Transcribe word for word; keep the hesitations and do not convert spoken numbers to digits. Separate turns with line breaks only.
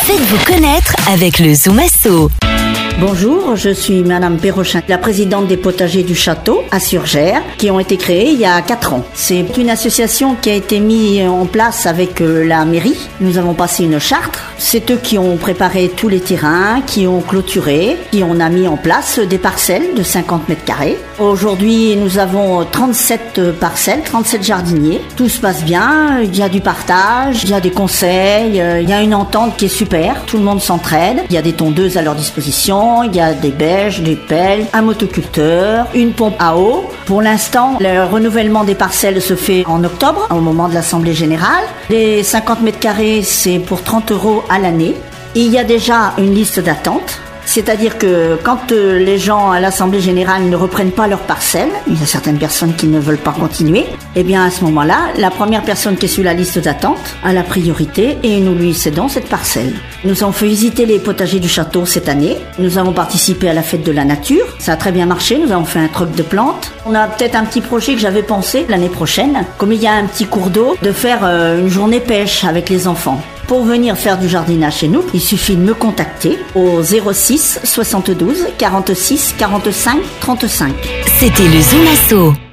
Faites-vous connaître avec le Zoom Asso.
Bonjour, je suis Madame Perrochin, la présidente des potagers du château à Surgères, qui ont été créés il y a quatre ans. C'est une association qui a été mise en place avec la mairie. Nous avons passé une charte. C'est eux qui ont préparé tous les terrains, qui ont clôturé, qui ont mis en place des parcelles de cinquante mètres carrés. Aujourd'hui, nous avons trente-sept parcelles, trente-sept jardiniers. Tout se passe bien, il y a du partage, il y a des conseils, il y a une entente qui est super. Tout le monde s'entraide. Il y a des tondeuses à leur disposition. Il y a des bêches, des pelles, un motoculteur, une pompe à eau. Pour l'instant, le renouvellement des parcelles se fait en octobre, au moment de l'Assemblée Générale. Les cinquante mètres carrés, c'est pour trente euros à l'année. Il y a déjà une liste d'attente. C'est-à-dire que quand les gens à l'Assemblée Générale ne reprennent pas leurs parcelles, il y a certaines personnes qui ne veulent pas continuer, et bien à ce moment-là, la première personne qui est sur la liste d'attente a la priorité et nous lui cédons cette parcelle. Nous avons fait visiter les potagers du château cette année. Nous avons participé à la fête de la nature. Ça a très bien marché. Nous avons fait un truc de plantes. On a peut-être un petit projet que j'avais pensé l'année prochaine, comme il y a un petit cours d'eau, de faire une journée pêche avec les enfants. Pour venir faire du jardinage chez nous, il suffit de me contacter au zéro six soixante-douze quarante-six quarante-cinq trente-cinq.
C'était le Zoom Asso.